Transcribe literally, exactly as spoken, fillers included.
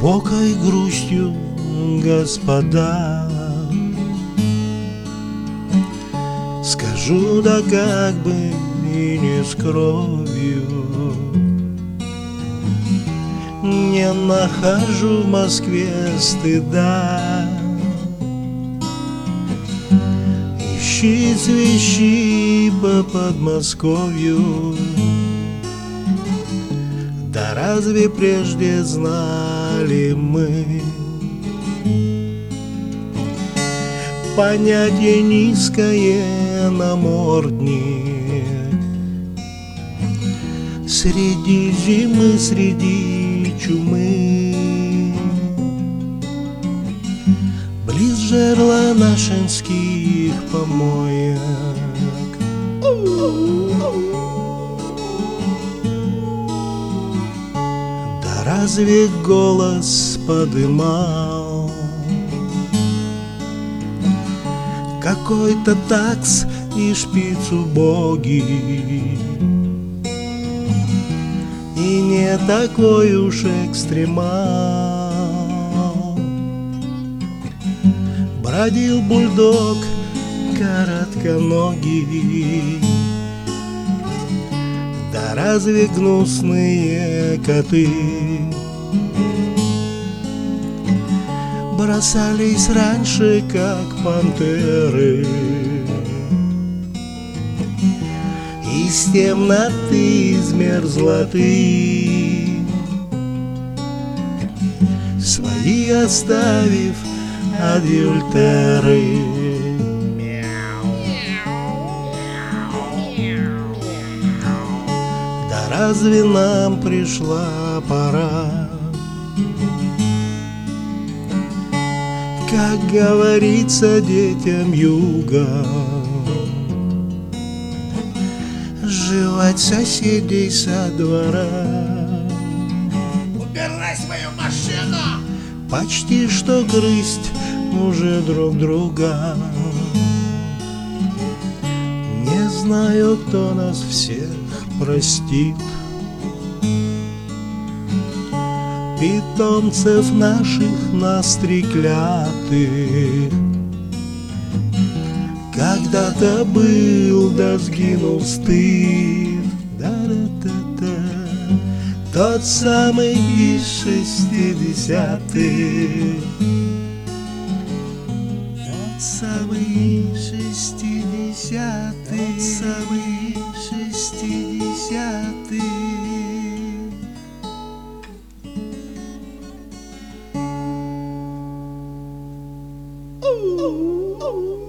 глубокой грустью, господа. Скажу, да как бы и не с кровью, не нахожу в Москве стыда. Ищи свищи по Подмосковью, да разве прежде знали мы понятие низкое намордник? Среди зимы, среди чумы, близ жерла нашинских помоек, да разве голос подымал какой-то такс и шпиц убогий? И не такой уж экстремал. Бродил бульдог коротконогий, да разве гнусные коты бросались раньше, как пантеры, из темноты, из мерзлоты, свои оставив адюльтеры. Да разве нам пришла пора, как говорится детям юга, жевать соседей со двора? Убирай свою машину! Почти что грызть уже друг друга. Не знаю, кто нас всех простит, питомцев наших настреклятых. Когда-то был, да сгинул стыд, да-да-да-да, тот самый из шестидесятых, тот самый из шестидесятых, тот самый из шестидесятых. Ooh, ooh, ooh.